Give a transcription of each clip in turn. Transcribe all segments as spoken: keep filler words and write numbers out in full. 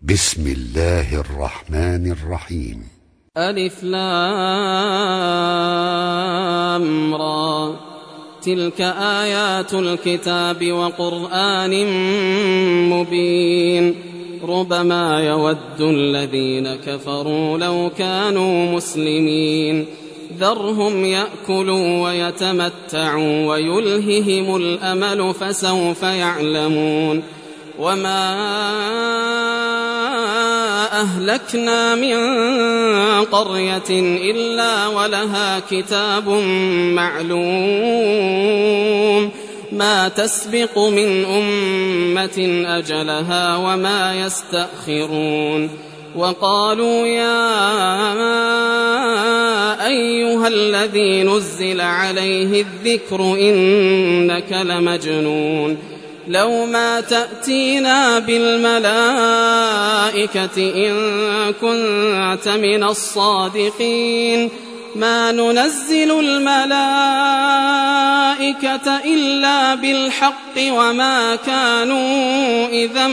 بسم الله الرحمن الرحيم. ألف لام را، تلك آيات الكتاب وقرآن مبين. ربما يود الذين كفروا لو كانوا مسلمين. ذرهم يأكلوا ويتمتعوا ويلههم الأمل فسوف يعلمون. وما أهلكنا من قرية إلا ولها كتاب معلوم، ما تسبق من أمة أجلها وما يستأخرون. وقالوا يا أيها الذي نزل عليه الذكر إنك لمجنون، لو ما تأتينا بالملائكة إن كنت من الصادقين. ما ننزل الملائكة إلا بالحق وما كانوا إذا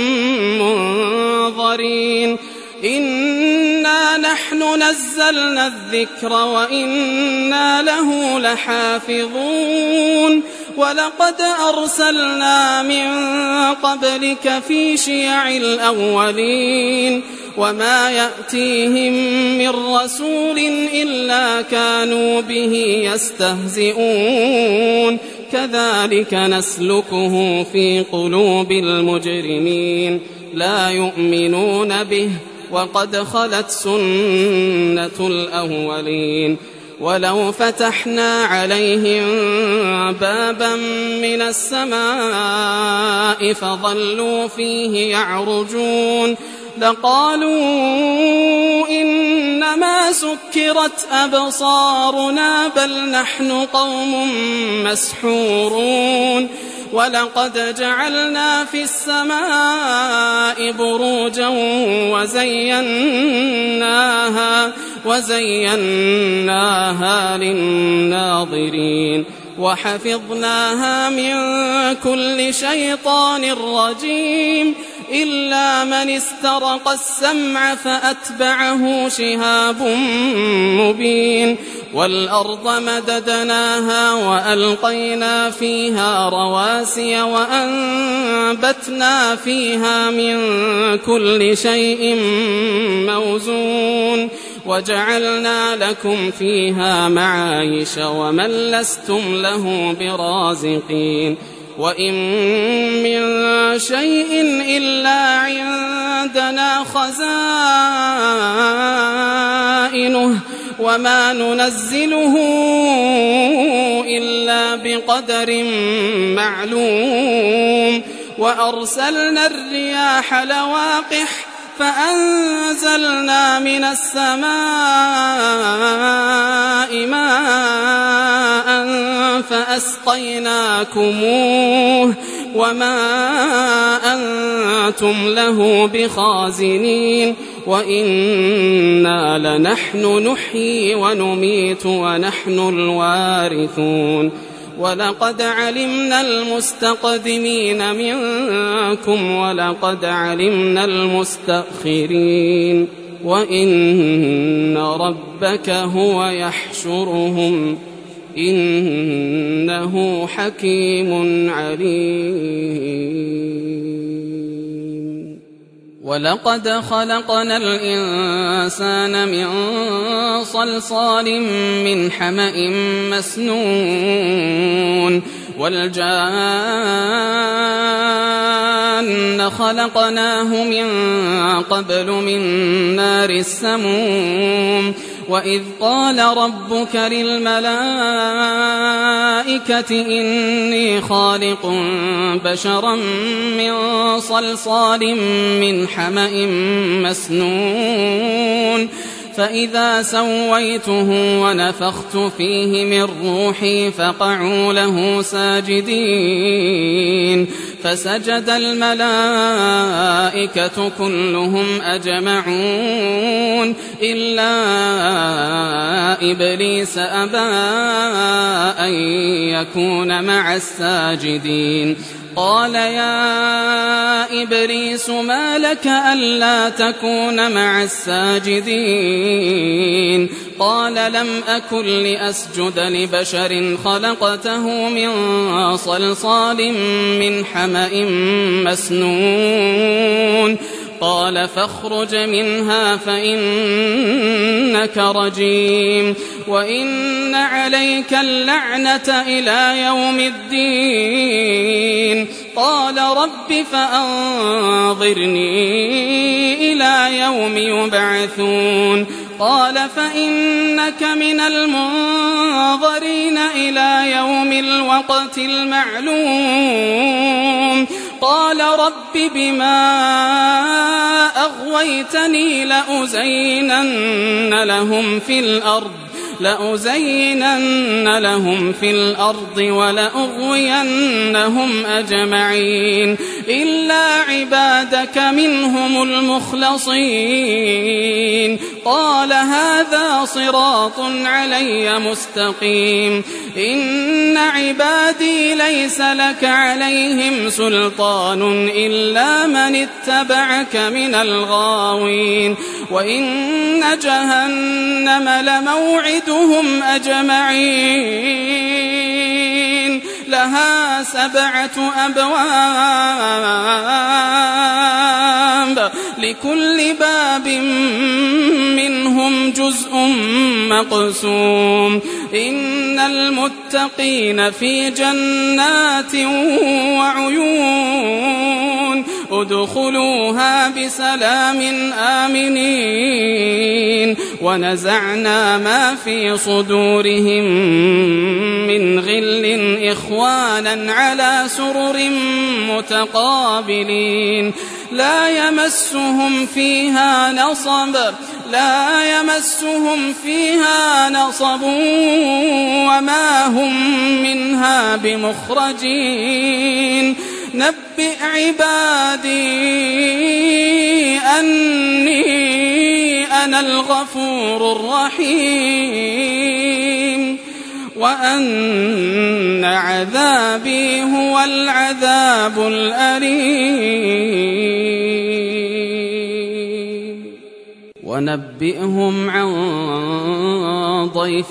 منظرين. إنا نحن نزلنا الذكر وإنا له لحافظون. ولقد أرسلنا من قبلك في شيع الأولين، وما يأتيهم من رسول إلا كانوا به يستهزئون. كذلك نسلكه في قلوب المجرمين، لا يؤمنون به وقد خلت سنة الأولين. ولو فتحنا عليهم بابا من السماء فظلوا فيه يعرجون لقالوا إنما سكرت أبصارنا بل نحن قوم مسحورون. ولقد جعلنا في السماء بروجا وزيناها, وزيناها للناظرين وحفظناها من كل شيطان رجيم إلا من استرق السمع فأتبعه شهاب مبين. والأرض مددناها وألقينا فيها رواسي وأنبتنا فيها من كل شيء موزون وجعلنا لكم فيها معايش ومن لستم له برازقين. وإن من شيء إلا عندنا خزائنه وما ننزله إلا بقدر معلوم. وأرسلنا الرياح لواقح فأنزلنا من السماء ماء فأسقيناكموه وما أنتم له بخازنين. وإنا لنحن نحيي ونميت ونحن الوارثون. ولقد علمنا المستقدمين منكم ولقد علمنا المستأخرين وإن ربك هو يحشرهم إنه حكيم عليم. ولقد خلقنا الإنسان من صلصال من حمأ مسنون والجان خلقناه من قبل من نار السموم. وإذ قال ربك للملائكة إني خالق بشرا من صلصال من حمأ مسنون فإذا سويته ونفخت فيه من روحي فقعوا له ساجدين. فسجد الملائكة كلهم أجمعون إلا إبليس أبى أن يكون مع الساجدين. قال يا إبليس ما لك ألا تكون مع الساجدين؟ قال لم أكن لأسجد لبشر خلقته من صلصال من حمأ مسنون. قال فاخرج منها فإنك رجيم وإن عليك اللعنة إلى يوم الدين. قال رب فأنظرني إلى يوم يبعثون. قال فإنك من المنظرين إلى يوم الوقت المعلوم. قال رب بما أغويتني لأزينن لهم في الأرض لأزينن لهم في الأرض ولأغوينهم أجمعين إلا عبادك منهم المخلصين. قال هذا صراط علي مستقيم. إن عبادي ليس لك عليهم سلطان إلا من اتبعك من الغاوين. وإن جهنم لموعدهم أجمعين لها سبعة أبواب لكل باب منهم جزء مقسوم. إن المتقين في جنات وعيون ادخلوها بسلام آمنين. ونزعنا ما في صدورهم من غل إخوانا على سرر متقابلين لا يمسهم فيها نصب لا يمسهم فيها نصب وما هم منها بمخرجين. نبئ عبادي أني أنا الغفور الرحيم وأن عذابي هو العذاب الأليم. ونبئهم عن ضيف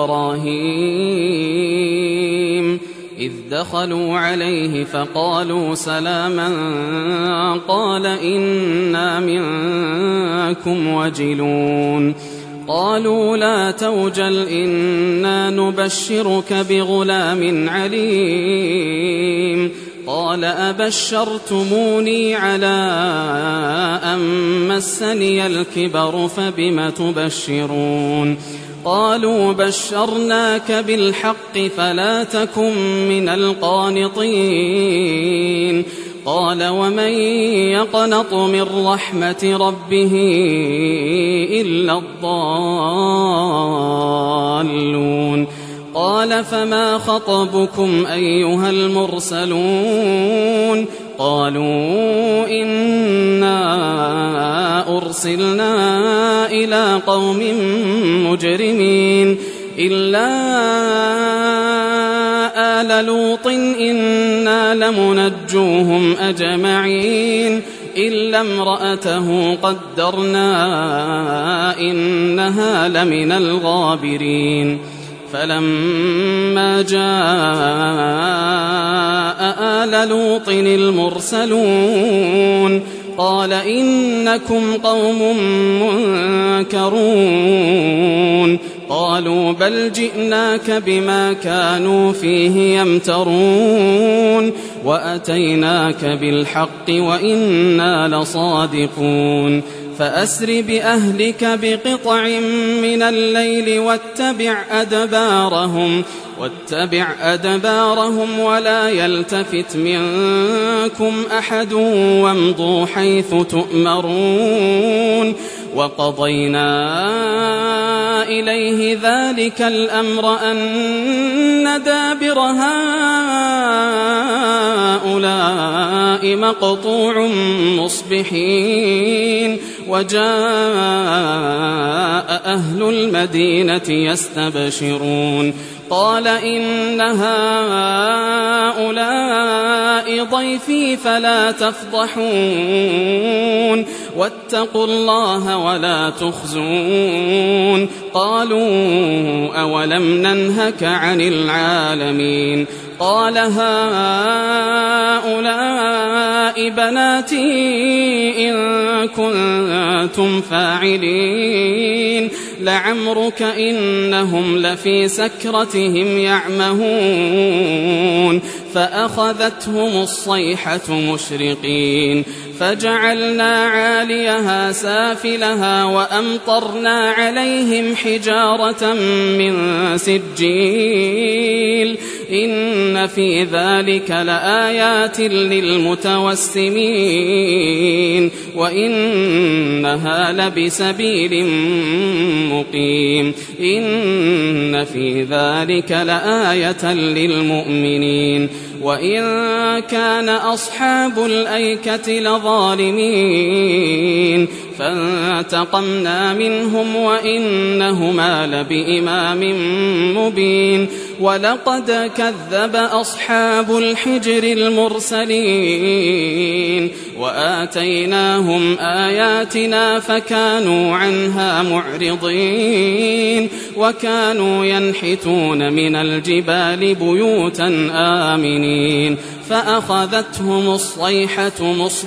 إبراهيم إذ دخلوا عليه فقالوا سلاما قال إنا منكم وجلون. قالوا لا توجل إنا نبشرك بغلام عليم. قال أبشرتموني على أن مسني الكبر فبم تبشرون؟ قالوا بشرناك بالحق فلا تكن من القانطين. قال ومن يقنط من رحمة ربه إلا الضالون. قال فما خطبكم أيها المرسلون؟ قالوا إنا أرسلنا إلى قوم مجرمين إلا آل لوط إنا لمنجوهم أجمعين إلا امرأته قدرنا إنها لمن الغابرين. فلما جاء آل لوط المرسلون قال إنكم قوم منكرون. قالوا بل جئناك بما كانوا فيه يمترون وأتيناك بالحق وإنا لصادقون. فأسر بأهلك بقطع من الليل واتبع أدبارهم واتبع أدبارهم ولا يلتفت منكم أحد وامضوا حيث تؤمرون. وقضينا إليه ذلك الأمر أن دابر هؤلاء مقطوع مصبحين وجاء أهل المدينة يستبشرون قال إن هؤلاء ضيفي فلا تفضحون واتقوا الله ولا تخزون قالوا أولم ننهك عن العالمين قال هؤلاء بناتي إن كنتم فاعلين لعمرك إنهم لفي سكرتهم يعمهون فأخذتهم الصيحة مشرقين فجعلنا عاليها سافلها وأمطرنا عليهم حجارة من سجيل إن في ذلك لآيات للمتوسمين وإنها لبسبيل مقيم إن في ذلك لآية للمؤمنين وإن كان أصحاب الأيكة لظالمين فانتقمنا منهم وإنهما لبإمام مبين ولقد كذب أصحاب الحجر المرسلين وآتيناهم آياتنا فكانوا عنها معرضين وكانوا ينحتون من الجبال بيوتا آمنين فأخذتهم الصيحة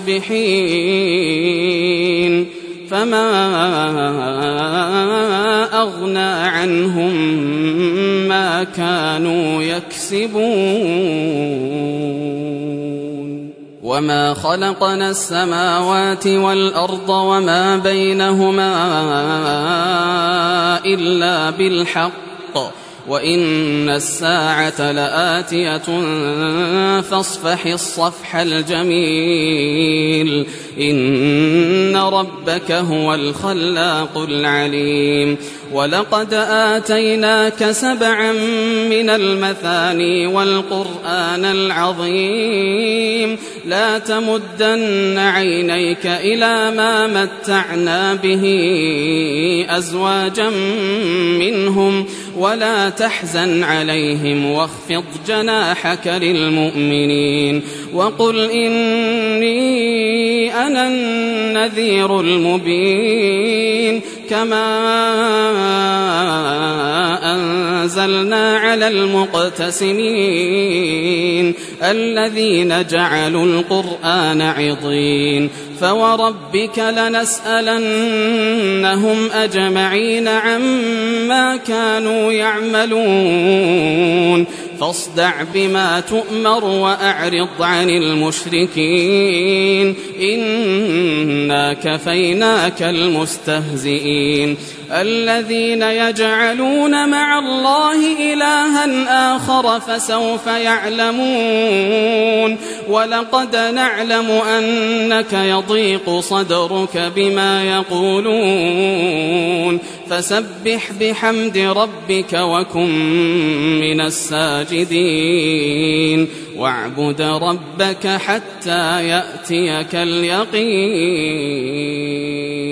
مصبحين فما أغنى عنهم ما كانوا يكسبون وما خلقنا السماوات والأرض وما بينهما إلا بالحق وإن الساعة لآتية فاصفح الصفح الجميل إن ربك هو الخلاق العليم ولقد آتيناك سبعا من المثاني والقرآن العظيم لا تمدن عينيك إلى ما متعنا به أزواجا منهم ولا تحزن عليهم واخفض جناحك للمؤمنين وقل إني أنا النذير المبين كما أنزلنا على المقتسمين الذين جعلوا القرآن عضين فوربك لنسألنهم أجمعين عما كانوا يعملون فاصدع بما تؤمر وأعرض عن المشركين إنا كفيناك المستهزئين الذين يجعلون مع الله إلها آخر فسوف يعلمون ولقد نعلم أنك يضيق صدرك بما يقولون فسبح بحمد ربك وكن من الساجدين واعبد ربك حتى يأتيك اليقين.